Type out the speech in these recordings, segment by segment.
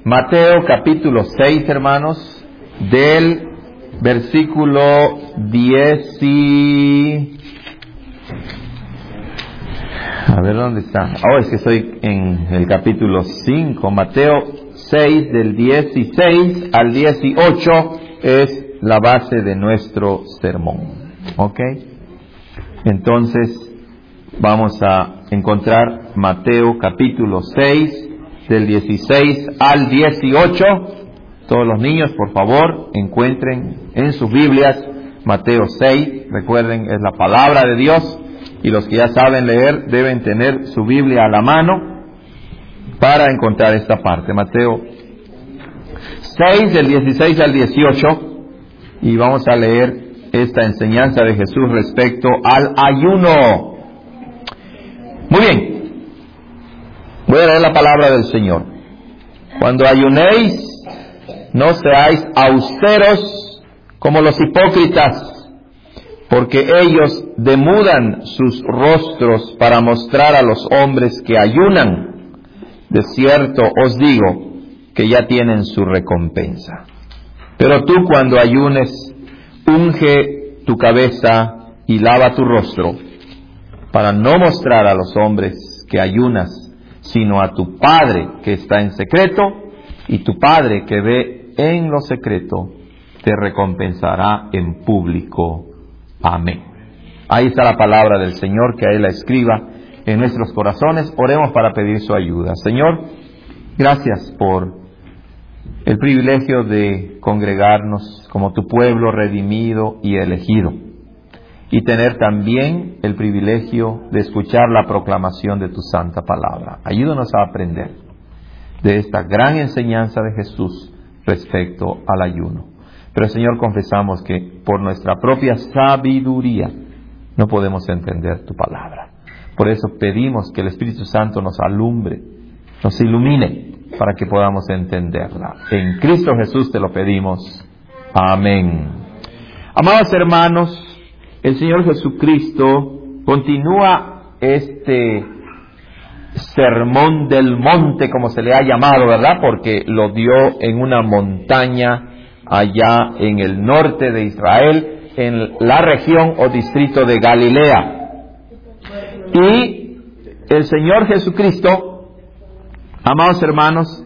Mateo capítulo 6, hermanos, del versículo 10 y... A ver, ¿dónde está? Es que estoy en el capítulo 5. Mateo 6, del 16 al 18 es la base de nuestro sermón. ¿Ok? Entonces, vamos a encontrar Mateo capítulo 6, del 16 al 18. Todos los niños, por favor, encuentren en sus Biblias Mateo 6. Recuerden, es la palabra de Dios. Y los que ya saben leer deben tener su Biblia a la mano para encontrar esta parte. Mateo 6, del 16 al 18. Y vamos a leer esta enseñanza de Jesús respecto al ayuno. Muy bien. Voy a leer la palabra del Señor. Cuando ayunéis, no seáis austeros como los hipócritas, porque ellos demudan sus rostros para mostrar a los hombres que ayunan. De cierto os digo que ya tienen su recompensa. Pero tú, cuando ayunes, unge tu cabeza y lava tu rostro, para no mostrar a los hombres que ayunas, sino a tu Padre que está en secreto, y tu Padre que ve en lo secreto te recompensará en público. Amén. Ahí está la palabra del Señor, que a Él la escriba en nuestros corazones. Oremos para pedir su ayuda. Señor, gracias por el privilegio de congregarnos como tu pueblo redimido y elegido, y tener también el privilegio de escuchar la proclamación de tu santa palabra. Ayúdanos a aprender de esta gran enseñanza de Jesús respecto al ayuno. Pero, Señor, confesamos que por nuestra propia sabiduría no podemos entender tu palabra. Por eso pedimos que el Espíritu Santo nos alumbre, nos ilumine, para que podamos entenderla. En Cristo Jesús te lo pedimos. Amén. Amados hermanos, el Señor Jesucristo continúa este sermón del monte, como se le ha llamado, ¿verdad? Porque lo dio en una montaña allá en el norte de Israel, en la región o distrito de Galilea. Y el Señor Jesucristo, amados hermanos,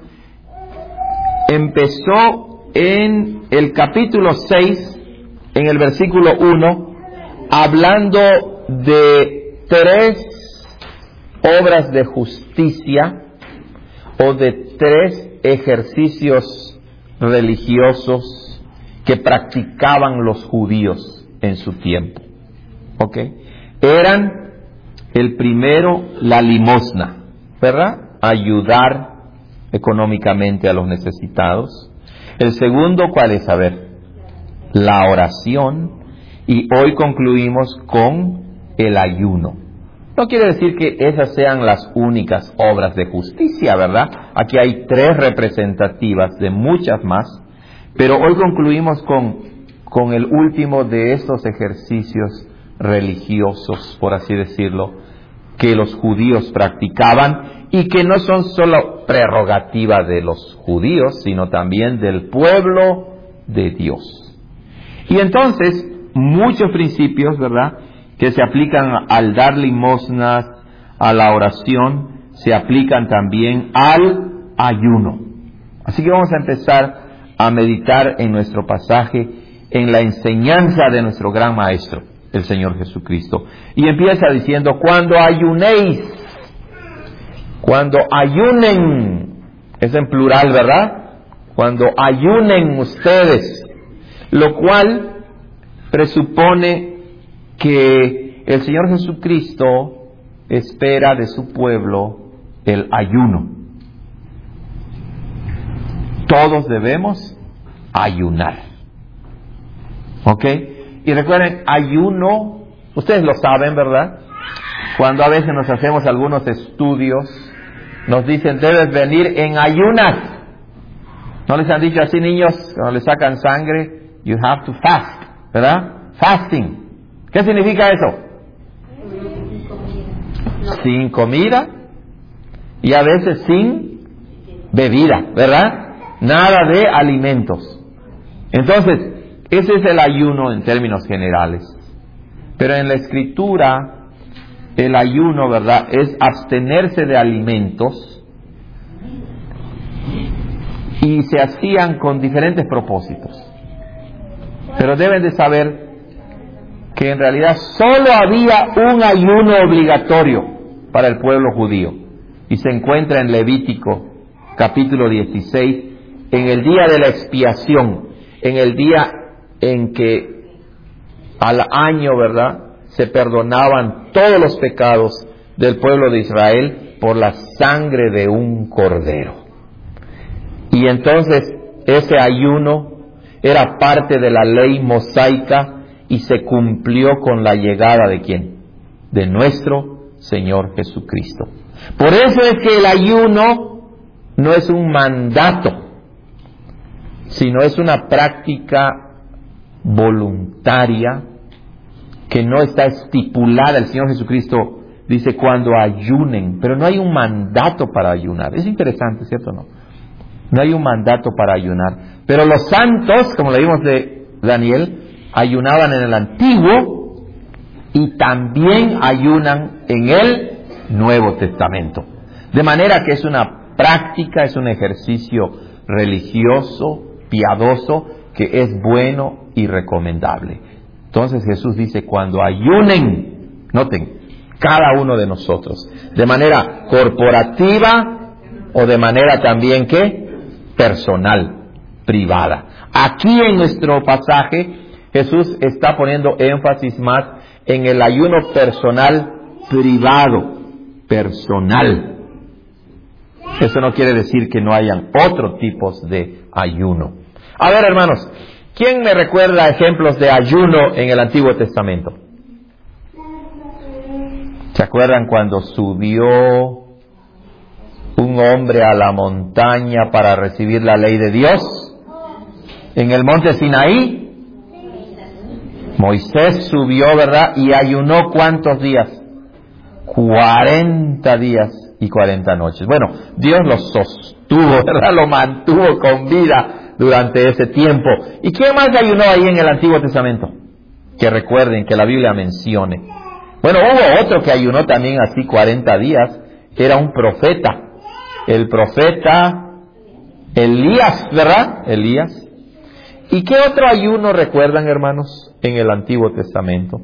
empezó en el capítulo 6, en el versículo 1, hablando de 3 obras de justicia o de 3 ejercicios religiosos que practicaban los judíos en su tiempo. ¿Ok? Eran, el primero, la limosna, ¿verdad? Ayudar económicamente a los necesitados. El segundo, ¿cuál es? A ver, la oración. Y hoy concluimos con el ayuno. No quiere decir que esas sean las únicas obras de justicia, ¿verdad? Aquí hay 3 representativas de muchas más, pero hoy concluimos con el último de estos ejercicios religiosos, por así decirlo, que los judíos practicaban y que no son solo prerrogativa de los judíos, sino también del pueblo de Dios. Y entonces, muchos principios, ¿verdad?, que se aplican al dar limosnas, a la oración, se aplican también al ayuno. Así que vamos a empezar a meditar en nuestro pasaje, en la enseñanza de nuestro gran Maestro, el Señor Jesucristo. Y empieza diciendo, cuando ayunéis, cuando ayunen, es en plural, ¿verdad? Cuando ayunen ustedes, lo cual presupone que el Señor Jesucristo espera de su pueblo el ayuno. Todos debemos ayunar. ¿Ok? Y recuerden, ayuno, ustedes lo saben, ¿verdad? Cuando a veces nos hacemos algunos estudios, nos dicen, debes venir en ayunas. ¿No les han dicho así, niños? Cuando les sacan sangre, you have to fast, ¿verdad? Fasting. ¿Qué significa eso? Sin comida y a veces sin bebida, ¿verdad? nada de alimentos. Entonces, ese es el ayuno en términos generales. Pero en la Escritura, el ayuno, ¿verdad?, es abstenerse de alimentos, y se hacían con diferentes propósitos. Pero deben de saber que en realidad solo había un ayuno obligatorio para el pueblo judío, y se encuentra en Levítico capítulo 16, en el día de la expiación, en el día en que al año, ¿verdad?, se perdonaban todos los pecados del pueblo de Israel por la sangre de un cordero. Y entonces ese ayuno era parte de la ley mosaica y se cumplió con la llegada ¿de quién? De nuestro Señor Jesucristo. Por eso es que el ayuno no es un mandato, sino es una práctica voluntaria que no está estipulada. El Señor Jesucristo dice cuando ayunen, pero no hay un mandato para ayunar. Es interesante, ¿cierto o no? No hay un mandato para ayunar. Pero los santos, como leímos de Daniel, ayunaban en el Antiguo y también ayunan en el Nuevo Testamento. De manera que es una práctica, es un ejercicio religioso, piadoso, que es bueno y recomendable. Entonces Jesús dice, cuando ayunen, noten, cada uno de nosotros, de manera corporativa o de manera también, ¿qué?, personal, privada. Aquí en nuestro pasaje, Jesús está poniendo énfasis más en el ayuno personal, privado, personal. Eso no quiere decir que no hayan otros tipos de ayuno. A ver, hermanos, ¿quién me recuerda ejemplos de ayuno en el Antiguo Testamento? ¿Se acuerdan cuando subió un hombre a la montaña para recibir la ley de Dios? En el monte Sinaí, Moisés subió, ¿verdad?, y ayunó ¿cuántos días? 40 días y 40 noches. Bueno, Dios lo sostuvo, ¿verdad?, lo mantuvo con vida durante ese tiempo. ¿Y quién más ayunó ahí en el Antiguo Testamento? Que recuerden, que la Biblia mencione. Bueno, hubo otro que ayunó también así 40 días, era un profeta. El profeta Elías, ¿verdad? Elías. ¿Y qué otro ayuno recuerdan, hermanos, en el Antiguo Testamento?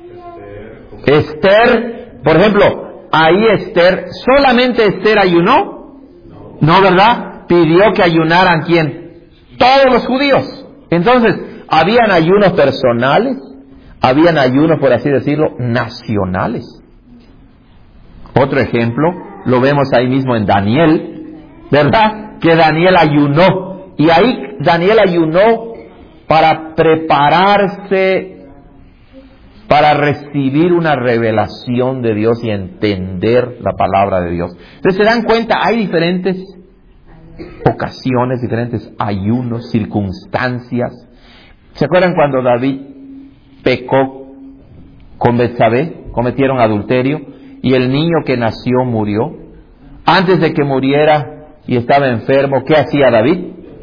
Esther, por ejemplo, ahí Esther, ¿solamente Esther ayunó? No, ¿verdad? Pidió que ayunaran ¿quién? Todos los judíos. Entonces, habían ayunos personales, habían ayunos, por así decirlo, nacionales. Otro ejemplo, lo vemos ahí mismo en Daniel, ¿verdad? Que Daniel ayunó. Y ahí Daniel ayunó para prepararse para recibir una revelación de Dios y entender la palabra de Dios. Entonces, se dan cuenta, hay diferentes ocasiones, diferentes ayunos, circunstancias. ¿Se acuerdan cuando David pecó con Betsabé? Cometieron adulterio y el niño que nació murió. Antes de que muriera y estaba enfermo, ¿qué hacía David?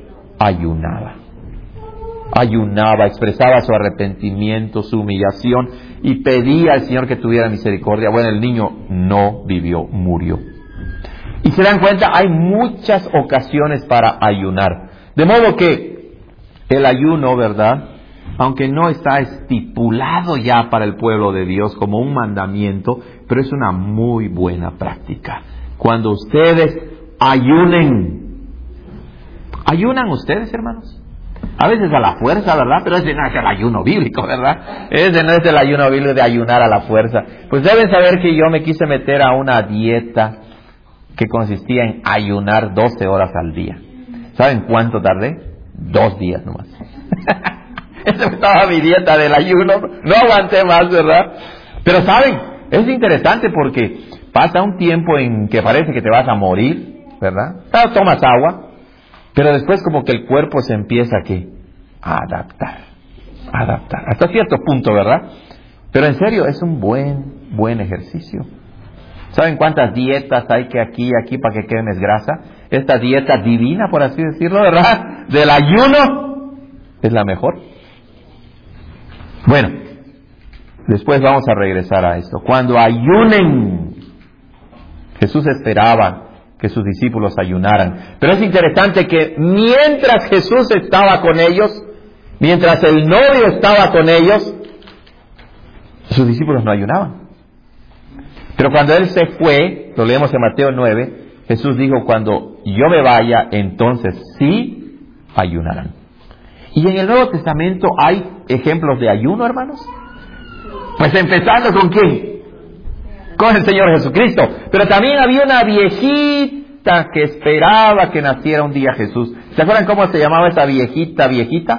Ayunaba, expresaba su arrepentimiento, su humillación y pedía al Señor que tuviera misericordia. Bueno, el niño no vivió, murió. Y se dan cuenta, hay muchas ocasiones para ayunar. De modo que el ayuno, ¿verdad?, aunque no está estipulado ya para el pueblo de Dios como un mandamiento, pero es una muy buena práctica. Cuando ustedes ayunen, ¿ayunan ustedes, hermanos? A veces a la fuerza, ¿verdad? Pero ese no es el ayuno bíblico, ¿verdad? Ese no es el ayuno bíblico de ayunar a la fuerza. Pues deben saber que yo me quise meter a una dieta que consistía en ayunar 12 horas al día. ¿Saben cuánto tardé? 2 días nomás. Esa estaba mi dieta del ayuno. No aguanté más, ¿verdad? Pero ¿saben? Es interesante porque pasa un tiempo en que parece que te vas a morir, ¿verdad? Tomas agua. Pero después como que el cuerpo se empieza a adaptar. Hasta cierto punto, ¿verdad? Pero en serio, es un buen ejercicio. ¿Saben cuántas dietas hay que aquí para que quemes grasa? esta dieta divina, por así decirlo, ¿verdad? Del ayuno, es la mejor. Bueno, después vamos a regresar a esto. Cuando ayunen, Jesús esperaba que sus discípulos ayunaran. Pero es interesante que mientras Jesús estaba con ellos, mientras el novio estaba con ellos, sus discípulos no ayunaban. Pero cuando Él se fue, lo leemos en Mateo 9, Jesús dijo, cuando yo me vaya, entonces sí ayunarán. Y en el Nuevo Testamento hay ejemplos de ayuno, hermanos. Pues empezando con ¿quién? Con el Señor Jesucristo. Pero también había una viejita que esperaba que naciera un día Jesús. ¿Se acuerdan cómo se llamaba esa viejita?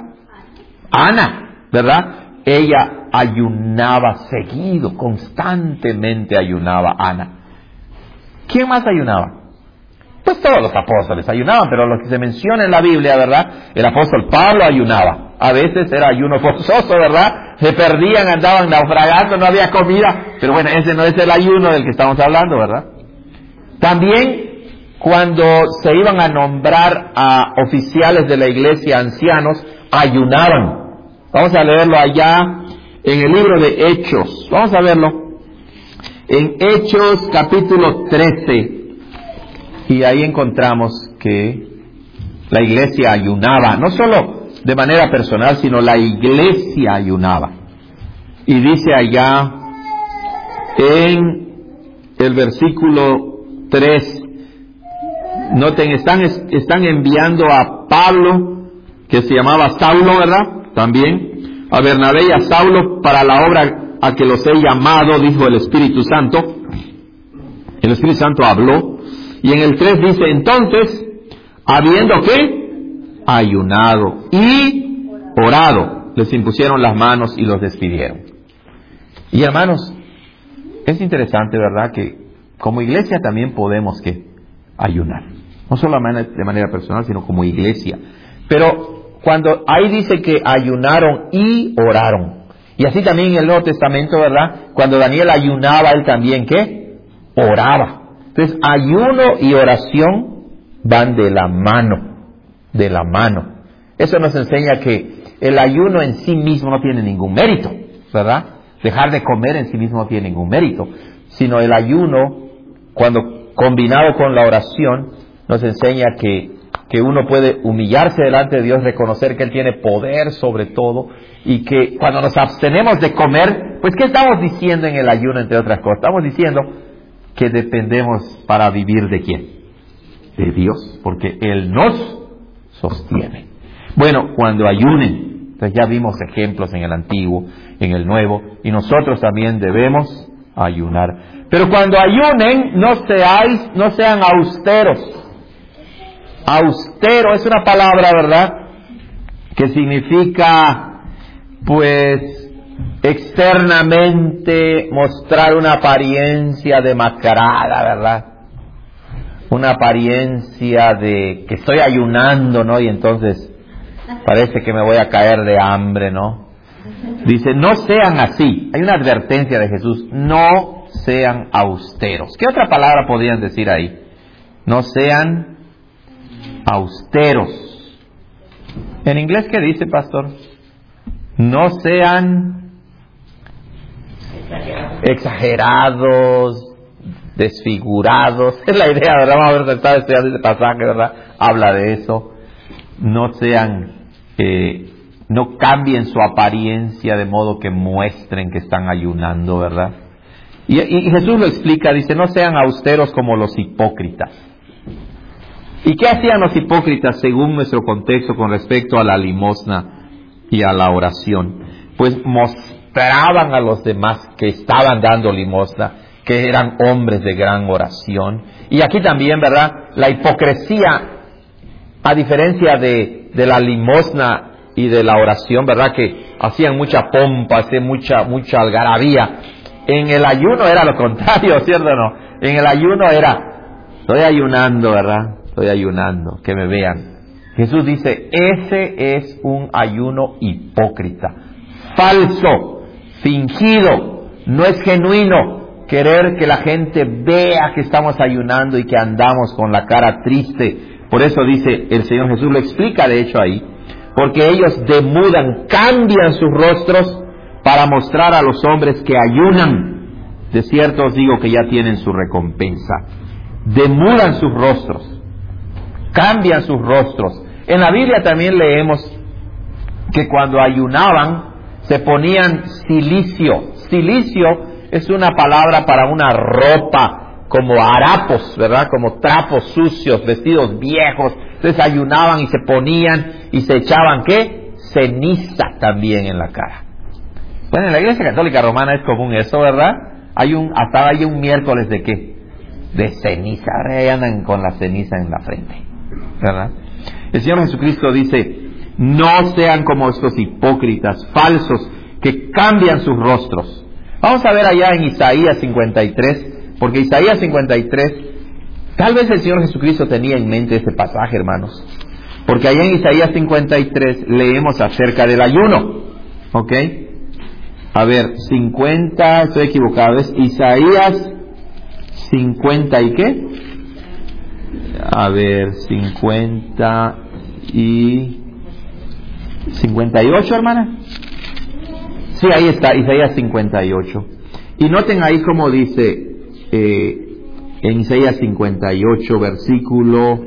Ana, ¿verdad? Ella ayunaba seguido, constantemente ayunaba Ana. ¿Quién más ayunaba? Pues todos los apóstoles ayunaban, pero los que se menciona en la Biblia, ¿verdad? El apóstol Pablo ayunaba. A veces era ayuno forzoso, ¿verdad? Se perdían, andaban naufragando, no había comida. Pero bueno, ese no es el ayuno del que estamos hablando, ¿verdad? También cuando se iban a nombrar a oficiales de la iglesia, ancianos, ayunaban. Vamos a leerlo allá en el libro de Hechos. Vamos a verlo. En Hechos capítulo 13. Y ahí encontramos que la iglesia ayunaba, no solo de manera personal, sino la iglesia ayunaba. Y dice allá en el versículo 3, noten, están enviando a Pablo, que se llamaba Saulo, ¿verdad? También a Bernabé y a Saulo para la obra a que los he llamado, dijo el Espíritu Santo. El Espíritu Santo habló. Y en el 3 dice, entonces, habiendo ¿qué? Ayunado y orado, les impusieron las manos y los despidieron. Y hermanos, es interesante, ¿verdad? Que como iglesia también podemos ¿qué? Ayunar. No solo de manera personal, sino como iglesia. Pero cuando ahí dice que ayunaron y oraron. Y así también en el Nuevo Testamento, ¿verdad? Cuando Daniel ayunaba, él también ¿qué? Oraba. Entonces, ayuno y oración van de la mano, de la mano. Eso nos enseña que el ayuno en sí mismo no tiene ningún mérito, ¿verdad? Dejar de comer en sí mismo no tiene ningún mérito, sino el ayuno, cuando combinado con la oración, nos enseña que uno puede humillarse delante de Dios, reconocer que Él tiene poder sobre todo, y que cuando nos abstenemos de comer, pues ¿qué estamos diciendo en el ayuno, entre otras cosas? Estamos diciendo que dependemos para vivir ¿de quién? De Dios, porque Él nos sostiene. Bueno, cuando ayunen, entonces ya vimos ejemplos en el Antiguo, en el Nuevo, y nosotros también debemos ayunar. Pero cuando ayunen, no sean austeros. Austero es una palabra, ¿verdad?, que significa, pues, externamente mostrar una apariencia demacrada, ¿verdad? Una apariencia de que estoy ayunando, ¿no? Y entonces parece que me voy a caer de hambre, ¿no? Dice, no sean así. Hay una advertencia de Jesús, no sean austeros. ¿Qué otra palabra podrían decir ahí? No sean austeros. ¿En inglés qué dice, pastor? No sean exagerados, desfigurados. Es la idea, ¿verdad? Vamos a ver, está estudiando este pasaje, ¿verdad? Habla de eso. No sean, no cambien su apariencia de modo que muestren que están ayunando, ¿verdad? Y Jesús lo explica, dice, no sean austeros como los hipócritas. ¿Y qué hacían los hipócritas según nuestro contexto con respecto a la limosna y a la oración? Pues mostraban a los demás que estaban dando limosna, que eran hombres de gran oración. Y aquí también, ¿verdad?, la hipocresía, a diferencia de la limosna y de la oración, ¿verdad?, que hacían mucha pompa, hacían mucha algarabía. En el ayuno era lo contrario, ¿cierto o no? En el ayuno era, estoy ayunando, ¿verdad? Estoy ayunando, que me vean. Jesús dice, ese es un ayuno hipócrita, falso, fingido, no es genuino. querer que la gente vea que estamos ayunando y que andamos con la cara triste. Por eso dice el Señor Jesús, lo explica de hecho ahí, porque ellos demudan, cambian sus rostros para mostrar a los hombres que ayunan. De cierto os digo que ya tienen su recompensa. Demudan sus rostros, cambian sus rostros. En la Biblia también leemos que cuando ayunaban se ponían cilicio. Cilicio es una palabra para una ropa, como harapos, ¿verdad? Como trapos sucios, vestidos viejos. Entonces ayunaban y se ponían y se echaban, ¿qué? Ceniza también en la cara. Bueno, en la Iglesia Católica Romana es común eso, ¿verdad? Hasta hay un miércoles de ¿qué? De ceniza. Ahora ahí andan con la ceniza en la frente, ¿verdad? El Señor Jesucristo dice, no sean como estos hipócritas falsos que cambian sus rostros. Vamos a ver allá en Isaías 53, porque Isaías 53, tal vez el Señor Jesucristo tenía en mente este pasaje, hermanos, porque allá en Isaías 53 leemos acerca del ayuno, ¿ok? A ver, 50, estoy equivocado, es Isaías 50 y ¿qué? A ver, 50 y 58, hermana. Sí, ahí está, Isaías 58. Y noten ahí como dice en Isaías 58, versículo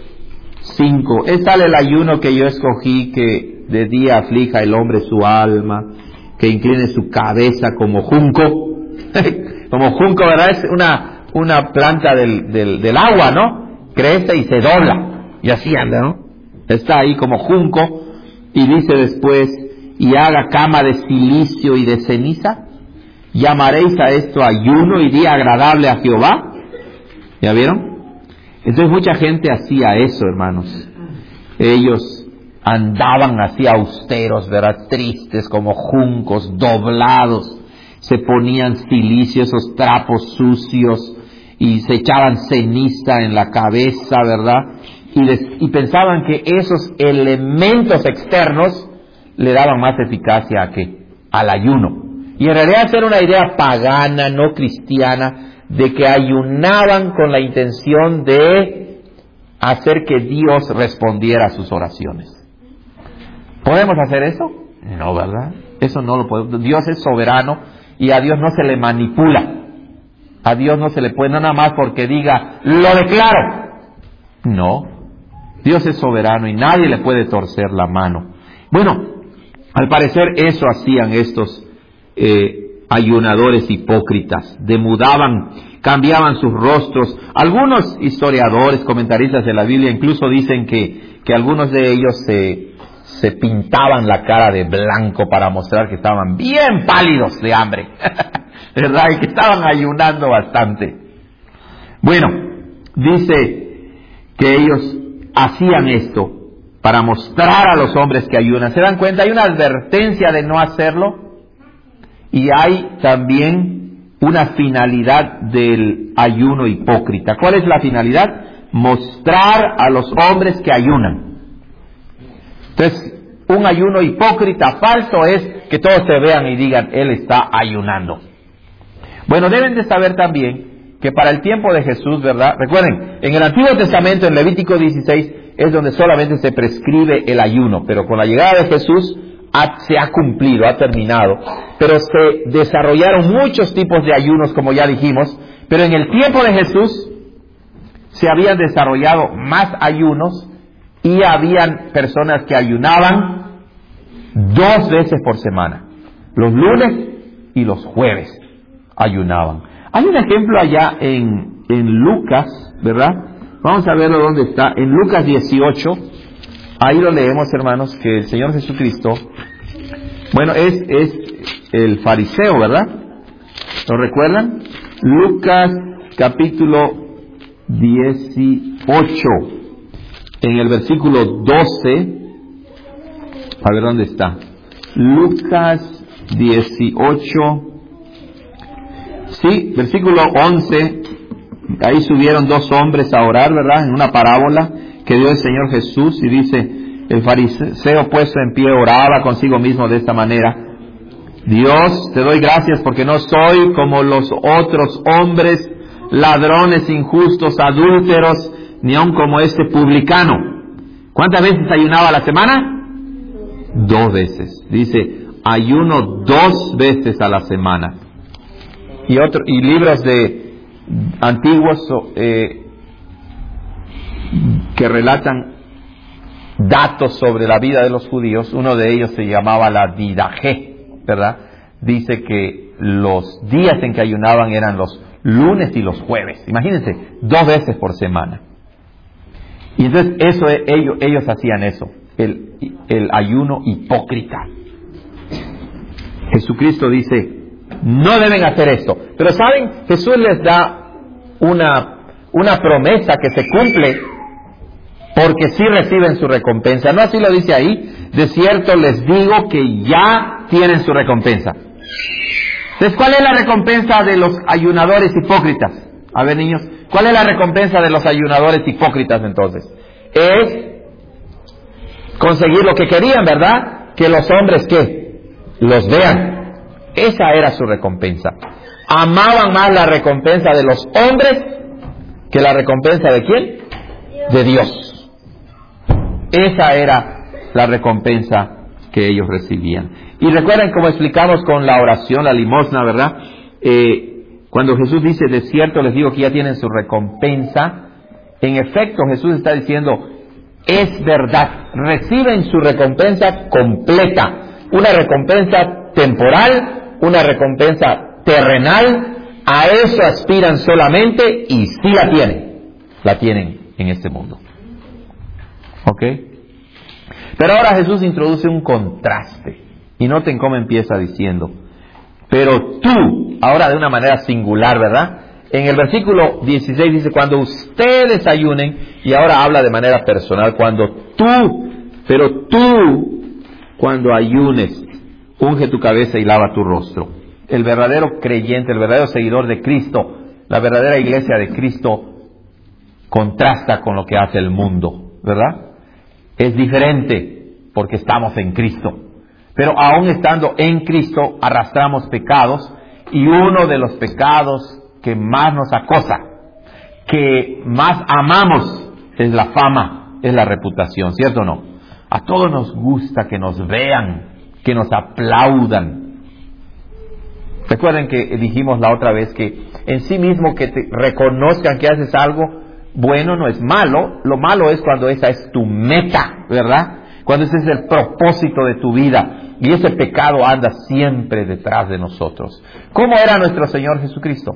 5. Es tal el ayuno que yo escogí, que de día aflija el hombre su alma, que incline su cabeza como junco. Como junco, ¿verdad? Es una planta del agua, ¿no? Crece y se dobla, y así anda, ¿no? Está ahí como junco, y dice después, y haga cama de silicio y de ceniza. ¿Llamaréis a esto ayuno y día agradable a Jehová? ¿Ya vieron? Entonces mucha gente hacía eso, hermanos. Ellos andaban así austeros, ¿verdad? Tristes, como juncos, doblados. Se ponían silicio, esos trapos sucios, y se echaban ceniza en la cabeza, ¿verdad? Y pensaban que esos elementos externos le daban más eficacia ¿a qué? Al ayuno. Y en realidad era una idea pagana, no cristiana, de que ayunaban con la intención de hacer que Dios respondiera a sus oraciones. ¿Podemos hacer eso? No, ¿verdad? Eso no lo podemos. Dios es soberano y a Dios no se le manipula. A Dios no se le puede, no nada más porque diga, lo declaro. No. Dios es soberano y nadie le puede torcer la mano. Bueno, al parecer eso hacían estos ayunadores hipócritas. Demudaban, cambiaban sus rostros. Algunos historiadores, comentaristas de la Biblia, incluso dicen que algunos de ellos se pintaban la cara de blanco para mostrar que estaban bien pálidos de hambre. ¿Verdad? Y que estaban ayunando bastante. Bueno, dice que ellos hacían esto para mostrar a los hombres que ayunan. ¿Se dan cuenta? Hay una advertencia de no hacerlo y hay también una finalidad del ayuno hipócrita. ¿Cuál es la finalidad? Mostrar a los hombres que ayunan. Entonces, un ayuno hipócrita falso es que todos se vean y digan, él está ayunando. Bueno, deben de saber también que para el tiempo de Jesús, ¿verdad? Recuerden, en el Antiguo Testamento, en Levítico 16, es donde solamente se prescribe el ayuno, pero con la llegada de Jesús se ha cumplido, ha terminado. Pero se desarrollaron muchos tipos de ayunos, como ya dijimos, pero en el tiempo de Jesús se habían desarrollado más ayunos y habían personas que ayunaban 2 veces por semana, los lunes y los jueves ayunaban. Hay un ejemplo allá en Lucas, ¿verdad? Vamos a verlo dónde está. En Lucas 18, ahí lo leemos, hermanos, que el Señor Jesucristo, bueno, es el fariseo, ¿verdad? ¿Lo recuerdan? Lucas capítulo 18, en el versículo 12, a ver dónde está. Lucas 18, sí, versículo 11, ahí subieron 2 hombres a orar, ¿verdad? En una parábola que dio el Señor Jesús, y dice, el fariseo puesto en pie oraba consigo mismo de esta manera: Dios, te doy gracias porque no soy como los otros hombres, ladrones, injustos, adúlteros, ni aun como este publicano. ¿Cuántas veces ayunaba a la semana? 2 veces. Dice, ayuno 2 veces a la semana. Y libros de antiguos que relatan datos sobre la vida de los judíos. Uno de ellos se llamaba la Didaje, ¿verdad? Dice que los días en que ayunaban eran los lunes y los jueves. Imagínense, 2 veces por semana. Y entonces ellos hacían eso, el ayuno hipócrita. Jesucristo dice, no deben hacer esto. Pero ¿saben? Jesús les da una promesa que se cumple porque sí reciben su recompensa. ¿No así lo dice ahí? De cierto les digo que ya tienen su recompensa. Entonces, ¿cuál es la recompensa de los ayunadores hipócritas? A ver, niños, ¿cuál es la recompensa de los ayunadores hipócritas entonces? Es conseguir lo que querían, ¿verdad? Que los hombres, ¿qué? Los vean. Esa era su recompensa. Amaban más la recompensa de los hombres que la recompensa de ¿quién? De Dios. Esa era la recompensa que ellos recibían. Y recuerden, como explicamos con la oración, la limosna, ¿verdad? Cuando Jesús dice, de cierto les digo que ya tienen su recompensa, en efecto Jesús está diciendo, es verdad, reciben su recompensa completa, una recompensa temporal, una recompensa terrenal, a eso aspiran solamente y sí la tienen en este mundo. ¿Ok? Pero ahora Jesús introduce un contraste, y noten cómo empieza diciendo, pero tú, ahora de una manera singular, ¿verdad? En el versículo 16 dice, cuando ustedes ayunen, y ahora habla de manera personal, pero tú, cuando ayunes, unge tu cabeza y lava tu rostro. El verdadero creyente, el verdadero seguidor de Cristo, la verdadera iglesia de Cristo, contrasta con lo que hace el mundo, ¿verdad? Es diferente porque estamos en Cristo. Pero aún estando en Cristo, arrastramos pecados, y uno de los pecados que más nos acosa, que más amamos, es la fama, es la reputación, ¿cierto o no? A todos nos gusta que nos vean, que nos aplaudan. Recuerden que dijimos la otra vez que en sí mismo que te reconozcan que haces algo bueno no es malo. Lo malo es cuando esa es tu meta, ¿verdad? Cuando ese es el propósito de tu vida. Y ese pecado anda siempre detrás de nosotros. ¿Cómo era nuestro Señor Jesucristo?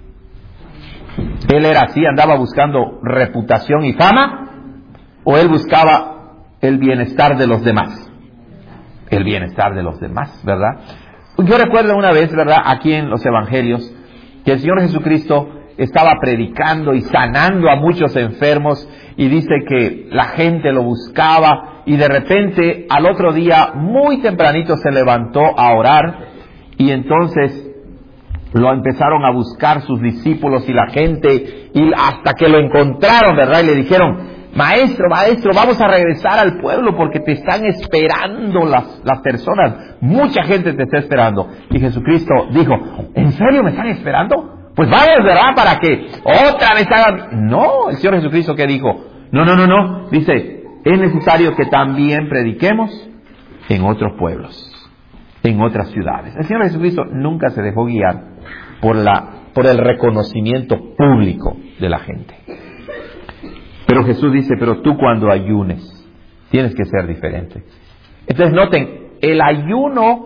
¿Él era así, andaba buscando reputación y fama? ¿O Él buscaba el bienestar de los demás? El bienestar de los demás, ¿verdad? Yo recuerdo una vez, ¿verdad?, aquí en los evangelios, que el Señor Jesucristo estaba predicando y sanando a muchos enfermos, y dice que la gente lo buscaba, y de repente al otro día muy tempranito se levantó a orar, y entonces lo empezaron a buscar sus discípulos y la gente, y hasta que lo encontraron, ¿verdad? Y le dijeron, maestro, vamos a regresar al pueblo porque te están esperando las personas, mucha gente te está esperando. Y Jesucristo dijo, ¿en serio me están esperando? Pues vamos, ¿verdad? Para que otra vez hagan... No, el Señor Jesucristo, ¿qué dijo? No. Dice, es necesario que también prediquemos en otros pueblos, en otras ciudades. El Señor Jesucristo nunca se dejó guiar por el reconocimiento público de la gente. Pero Jesús dice, pero tú cuando ayunes, tienes que ser diferente. Entonces noten, el ayuno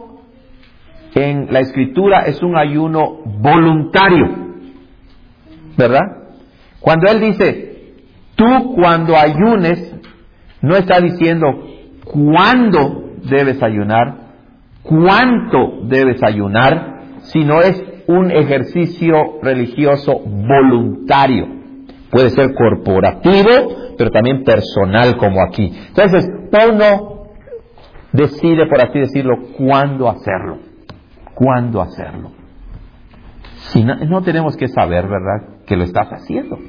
en la Escritura es un ayuno voluntario, ¿verdad? Cuando Él dice, tú cuando ayunes, no está diciendo cuándo debes ayunar, cuánto debes ayunar, sino es un ejercicio religioso voluntario. Puede ser corporativo, pero también personal, como aquí. Entonces, uno decide, por así decirlo, cuándo hacerlo. ¿Cuándo hacerlo? Si no tenemos que saber, ¿verdad?, que lo estás haciendo.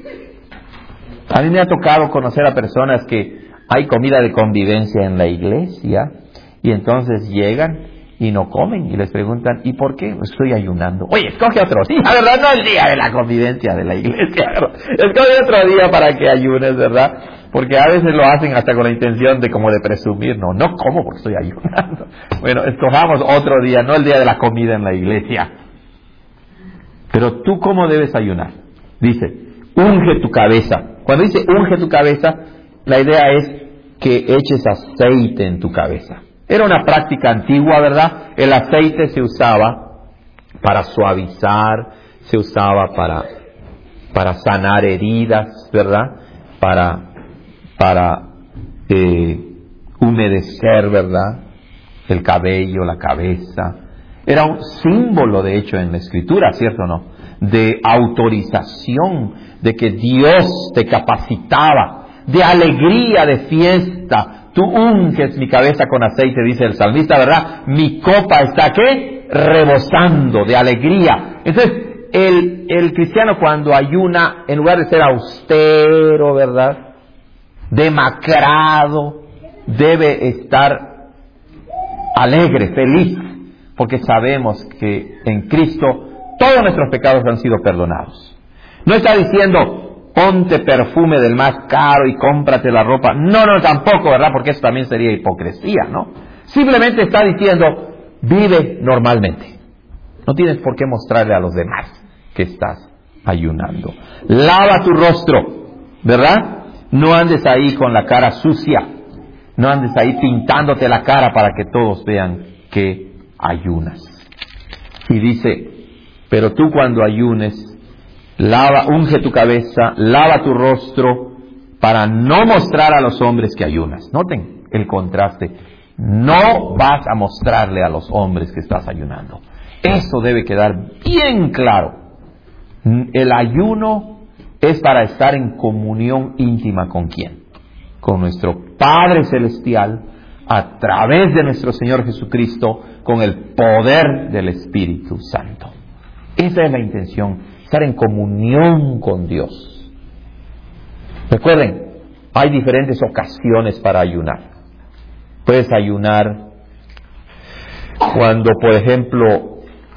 A mí me ha tocado conocer a personas que hay comida de convivencia en la iglesia, y entonces llegan y no comen, y les preguntan, ¿y por qué? Estoy ayunando. Oye, escoge otro día, ¿verdad? No el día de la convivencia de la iglesia, ¿verdad? Escoge otro día para que ayunes, ¿verdad? Porque a veces lo hacen hasta con la intención de como de presumir, no como porque estoy ayunando. Bueno, escojamos otro día, no el día de la comida en la iglesia. Pero tú, ¿cómo debes ayunar? Dice, unge tu cabeza. Cuando dice unge tu cabeza, la idea es que eches aceite en tu cabeza. Era una práctica antigua, ¿verdad? El aceite se usaba para suavizar, se usaba para sanar heridas, ¿verdad? Para humedecer, ¿verdad? El cabello, la cabeza. Era un símbolo, de hecho, en la Escritura, ¿cierto o no? De autorización, de que Dios te capacitaba, de alegría, de fiesta. Tú unges mi cabeza con aceite, dice el salmista, ¿verdad? Mi copa está, ¿qué? Rebosando de alegría. Entonces, el cristiano cuando ayuna, en lugar de ser austero, ¿verdad? Demacrado, debe estar alegre, feliz, porque sabemos que en Cristo todos nuestros pecados han sido perdonados. No está diciendo, ponte perfume del más caro y cómprate la ropa. No, tampoco, ¿verdad? Porque eso también sería hipocresía, ¿no? Simplemente está diciendo, vive normalmente. No tienes por qué mostrarle a los demás que estás ayunando. Lava tu rostro, ¿verdad? No andes ahí con la cara sucia. No andes ahí pintándote la cara para que todos vean que ayunas. Y dice, pero tú cuando ayunes, unge tu cabeza, lava tu rostro, para no mostrar a los hombres que ayunas. Noten el contraste. No vas a mostrarle a los hombres que estás ayunando. Eso debe quedar bien claro. El ayuno es para estar en comunión íntima ¿con quién? Con nuestro Padre Celestial, a través de nuestro Señor Jesucristo, con el poder del Espíritu Santo. Esa es la intención, estar en comunión con Dios. Recuerden, hay diferentes ocasiones para ayunar. Puedes ayunar cuando, por ejemplo,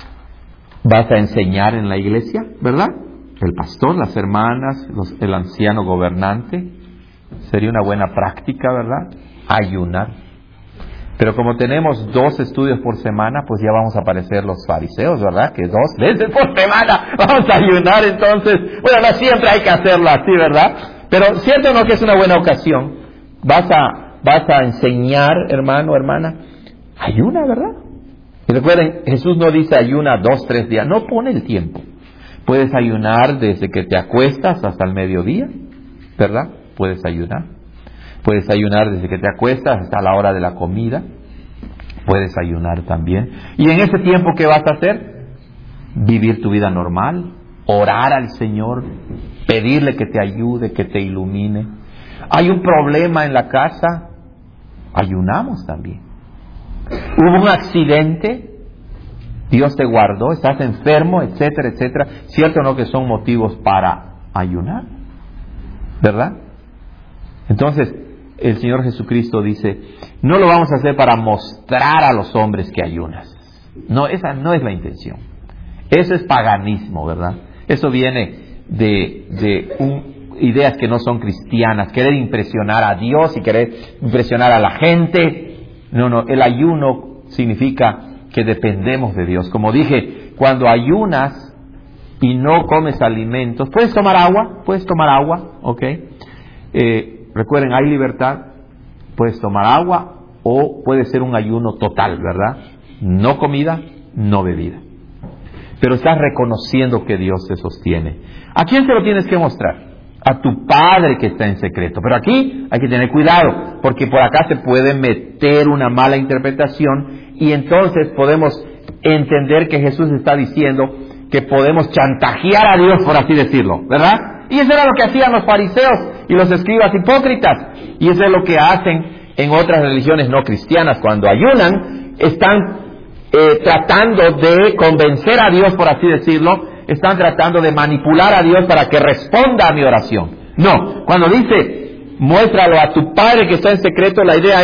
vas a enseñar en la iglesia, ¿verdad? El pastor, las hermanas, el anciano gobernante. Sería una buena práctica, ¿verdad? Ayunar. Pero como tenemos 2 estudios por semana, pues ya vamos a parecer los fariseos, ¿verdad? Que 2 veces por semana vamos a ayunar, entonces, bueno, no siempre hay que hacerlo así, ¿verdad? Pero cierto no que es una buena ocasión. Vas a enseñar, hermano, hermana, ayuna, ¿verdad? Y recuerden, Jesús no dice ayuna 2, 3 días, no pone el tiempo. Puedes ayunar desde que te acuestas hasta el mediodía, ¿verdad? Puedes ayunar. Puedes ayunar desde que te acuestas hasta la hora de la comida. Puedes ayunar también. Y en ese tiempo, ¿qué vas a hacer? Vivir tu vida normal, orar al Señor, pedirle que te ayude, que te ilumine. Hay un problema en la casa, ayunamos también. Hubo un accidente, Dios te guardó, estás enfermo, etcétera, etcétera. ¿Cierto o no que son motivos para ayunar? ¿Verdad? Entonces, el Señor Jesucristo dice, no lo vamos a hacer para mostrar a los hombres que ayunas. No, esa no es la intención. Eso es paganismo, ¿verdad? Eso viene de ideas que no son cristianas, querer impresionar a Dios y querer impresionar a la gente. No, el ayuno significa que dependemos de Dios. Como dije, cuando ayunas y no comes alimentos, ¿puedes tomar agua? ¿Ok? Recuerden, hay libertad, puedes tomar agua o puede ser un ayuno total, ¿verdad? No comida, no bebida. Pero estás reconociendo que Dios te sostiene. ¿A quién se lo tienes que mostrar? A tu Padre que está en secreto. Pero aquí hay que tener cuidado, porque por acá se puede meter una mala interpretación y entonces podemos entender que Jesús está diciendo que podemos chantajear a Dios, por así decirlo, ¿verdad? Y eso era lo que hacían los fariseos y los escribas hipócritas. Y eso es lo que hacen en otras religiones no cristianas. Cuando ayunan, están tratando de convencer a Dios, por así decirlo. Están tratando de manipular a Dios para que responda a mi oración. No, cuando dice, muéstralo a tu Padre que está en secreto, la idea es,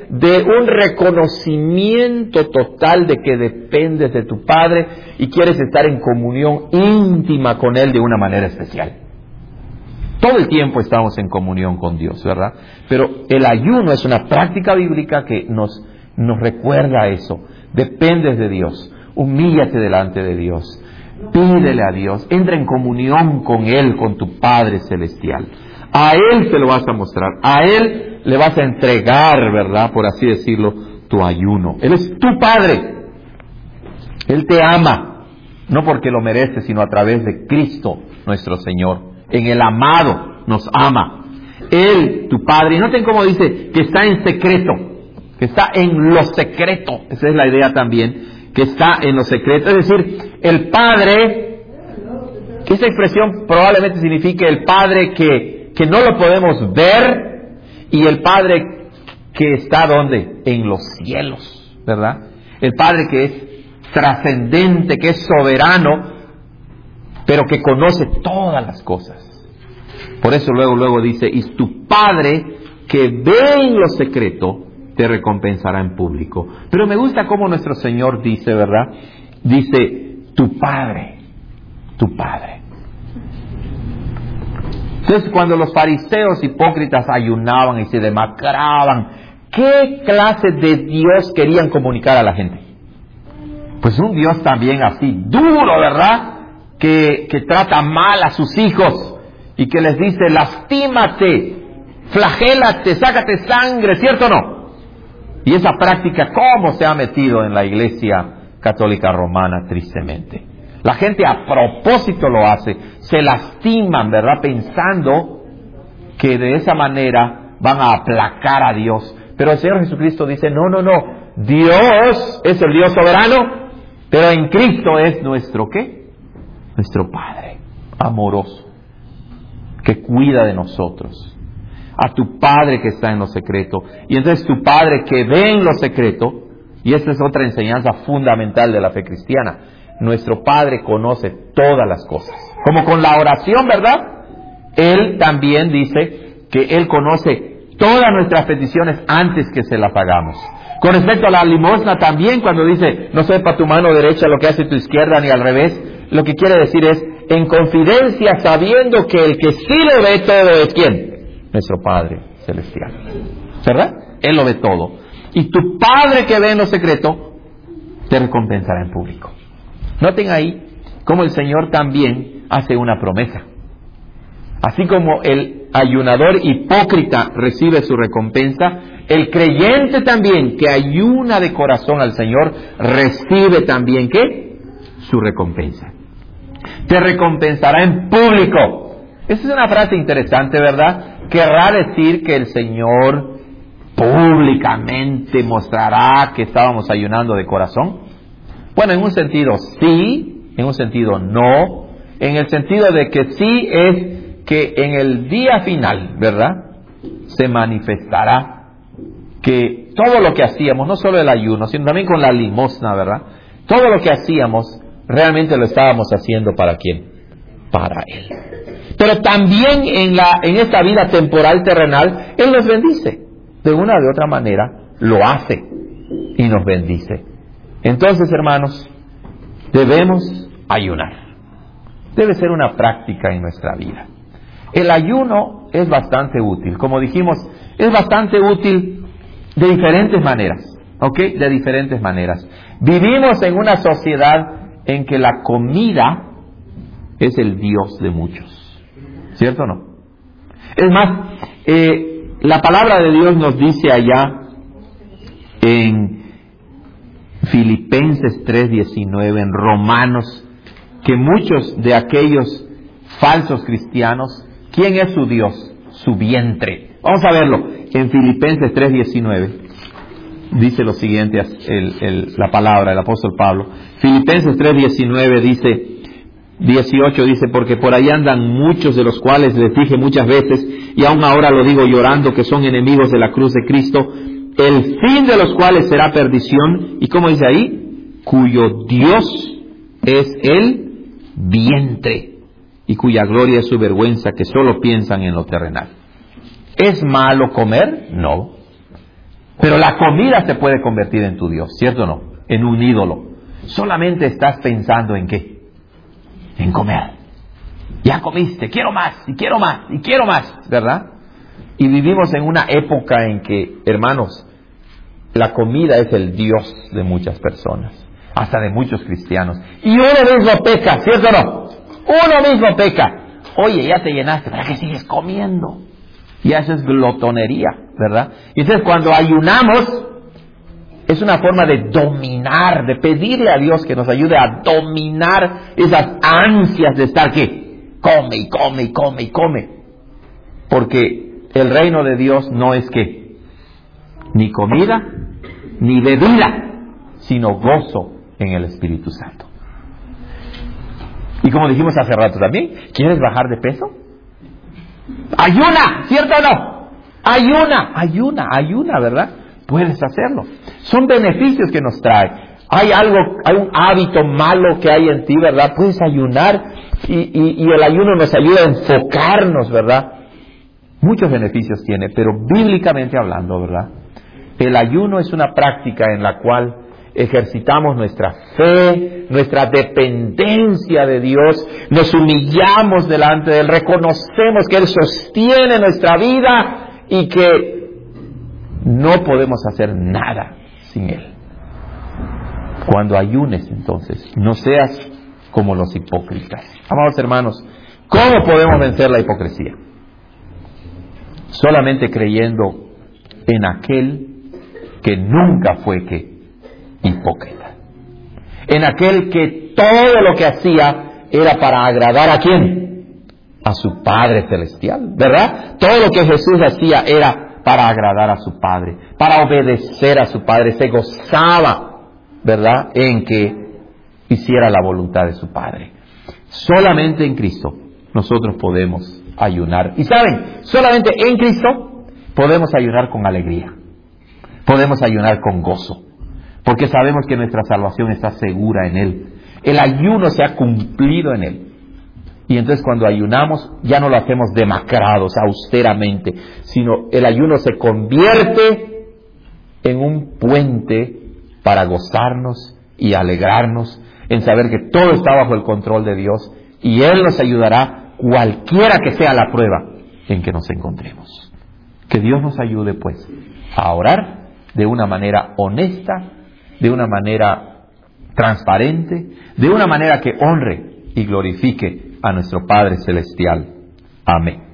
de un reconocimiento total de que dependes de tu Padre y quieres estar en comunión íntima con Él de una manera especial. Todo el tiempo estamos en comunión con Dios, ¿verdad? Pero el ayuno es una práctica bíblica que nos recuerda eso. Dependes de Dios, humíllate delante de Dios, pídele a Dios, entra en comunión con Él, con tu Padre Celestial. A Él te lo vas a mostrar, a Él le vas a entregar, ¿verdad? Por así decirlo, tu ayuno. Él es tu Padre. Él te ama, no porque lo mereces, sino a través de Cristo nuestro Señor. En el amado nos ama. Él, tu Padre, y noten cómo dice que está en secreto, que está en lo secreto. Esa es la idea también, que está en lo secreto. Es decir, el Padre, esa expresión probablemente signifique el Padre que no lo podemos ver, y el Padre que está ¿dónde? En los cielos, ¿verdad? El Padre que es trascendente, que es soberano, pero que conoce todas las cosas. Por eso luego dice, y tu Padre que ve en lo secreto, te recompensará en público. Pero me gusta cómo nuestro Señor dice, ¿verdad? Dice, tu Padre, tu Padre. Entonces, cuando los fariseos hipócritas ayunaban y se demacraban, ¿qué clase de Dios querían comunicar a la gente? Pues un Dios también así, duro, ¿verdad? Que trata mal a sus hijos y que les dice, lastímate, flagélate, sácate sangre, ¿cierto o no? Y esa práctica, ¿cómo se ha metido en la Iglesia Católica Romana, tristemente? La gente a propósito lo hace, se lastiman, ¿verdad? Pensando que de esa manera van a aplacar a Dios. Pero el Señor Jesucristo dice, no, Dios es el Dios soberano, pero en Cristo es nuestro, ¿qué? Nuestro Padre amoroso, que cuida de nosotros. A tu Padre que está en lo secreto. Y entonces tu Padre que ve en lo secreto, y esta es otra enseñanza fundamental de la fe cristiana, nuestro Padre conoce todas las cosas. Como con la oración, ¿verdad? Él también dice que Él conoce todas nuestras peticiones antes que se las hagamos. Con respecto a la limosna también, cuando dice, no sepa tu mano derecha lo que hace tu izquierda, ni al revés, lo que quiere decir es, en confidencia, sabiendo que el que sí lo ve todo es ¿quién? Nuestro Padre Celestial, ¿verdad? Él lo ve todo. Y tu Padre que ve en lo secreto, te recompensará en público. Noten ahí cómo el Señor también hace una promesa. Así como el ayunador hipócrita recibe su recompensa, el creyente también que ayuna de corazón al Señor recibe también ¿qué? Su recompensa. Te recompensará en público. Esa es una frase interesante, ¿verdad? Querrá decir que el Señor públicamente mostrará que estábamos ayunando de corazón. Bueno, en un sentido sí, en un sentido no. En el sentido de que sí es que en el día final, ¿verdad? Se manifestará que todo lo que hacíamos, no solo el ayuno, sino también con la limosna, ¿verdad? Todo lo que hacíamos, realmente lo estábamos haciendo ¿para quién? Para Él. Pero también en esta vida temporal terrenal, Él nos bendice. De una o de otra manera, lo hace y nos bendice. Entonces, hermanos, debemos ayunar. Debe ser una práctica en nuestra vida. El ayuno es bastante útil. Como dijimos, es bastante útil de diferentes maneras. ¿Ok? De diferentes maneras. Vivimos en una sociedad en que la comida es el Dios de muchos. ¿Cierto o no? Es más, la palabra de Dios nos dice allá en Filipenses 3:19, en Romanos, que muchos de aquellos falsos cristianos, ¿quién es su Dios? Su vientre. Vamos a verlo. En Filipenses 3:19 dice lo siguiente, la palabra del apóstol Pablo. Filipenses 3:19 dice, 18 dice, porque por ahí andan muchos de los cuales les dije muchas veces, y aún ahora lo digo llorando, que son enemigos de la cruz de Cristo, el fin de los cuales será perdición, y como dice ahí, cuyo Dios es el vientre, y cuya gloria es su vergüenza, que solo piensan en lo terrenal. ¿Es malo comer? No. Pero la comida se puede convertir en tu Dios, ¿cierto o no? En un ídolo. Solamente estás pensando en ¿qué? En comer. Ya comiste, quiero más, y quiero más, y quiero más, ¿verdad? Y vivimos en una época en que, hermanos, la comida es el Dios de muchas personas, hasta de muchos cristianos. Y uno mismo peca, ¿cierto o no? Uno mismo peca. Oye, ya te llenaste, ¿para qué sigues comiendo? Y eso es glotonería, ¿verdad? Y entonces cuando ayunamos, es una forma de dominar, de pedirle a Dios que nos ayude a dominar esas ansias de estar ¿qué? Come y come y come y come. Porque el reino de Dios no es ¿qué? Ni comida, ni bebida, sino gozo en el Espíritu Santo. Y como dijimos hace rato también, ¿quieres bajar de peso? Ayuna, ¿cierto o no? Ayuna, ¿verdad? Puedes hacerlo. Son beneficios que nos trae. Hay un hábito malo que hay en ti, ¿verdad? Puedes ayunar y el ayuno nos ayuda a enfocarnos, ¿verdad? Muchos beneficios tiene, pero bíblicamente hablando, ¿verdad? El ayuno es una práctica en la cual ejercitamos nuestra fe, nuestra dependencia de Dios, nos humillamos delante de Él, reconocemos que Él sostiene nuestra vida y que no podemos hacer nada sin Él. Cuando ayunes, entonces, no seas como los hipócritas. Amados hermanos, ¿cómo podemos vencer la hipocresía? Solamente creyendo en aquel que nunca fue hipócrita. En aquel que todo lo que hacía era para agradar ¿a quién? A su Padre Celestial, ¿verdad? Todo lo que Jesús hacía era para agradar a su Padre, para obedecer a su Padre. Se gozaba, ¿verdad?, en que hiciera la voluntad de su Padre. Solamente en Cristo nosotros podemos ayunar. Y saben, solamente en Cristo podemos ayunar con alegría. Podemos ayunar con gozo. Porque sabemos que nuestra salvación está segura en Él. El ayuno se ha cumplido en Él. Y entonces cuando ayunamos ya no lo hacemos demacrados, austeramente, sino el ayuno se convierte en un puente para gozarnos y alegrarnos en saber que todo está bajo el control de Dios y Él nos ayudará cualquiera que sea la prueba en que nos encontremos. Que Dios nos ayude pues a orar de una manera honesta, de una manera transparente, de una manera que honre y glorifique a nuestro Padre Celestial. Amén.